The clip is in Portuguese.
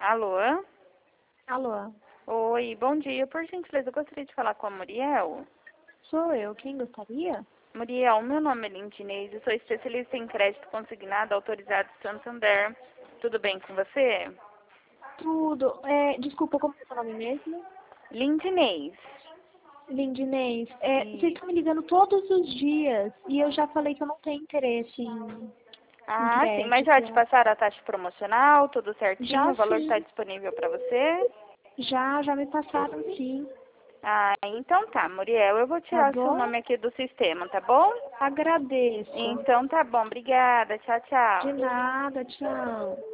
Alô? Alô, Oi, bom dia. Por gentileza, eu gostaria de falar com a Muriel. sou eu. Quem gostaria? Muriel, meu nome é Lindinês, eu sou especialista em crédito consignado autorizado de Santander. Tudo bem com você? Tudo. Desculpa, como é o seu nome mesmo? Lindinês. Lindinês. Vocês E... estão me ligando todos os dias e eu já falei que eu não tenho interesse em Ah, sim, mas já te crédito. passaram a taxa promocional, tudo certinho, Já o valor está sim, disponível para você? já me passaram sim. Ah, então tá, Muriel, eu vou Tá tirar o seu bom? nome aqui do sistema, tá bom? Agradeço. Então tá bom, obrigada, tchau, De tchau. nada, tchau.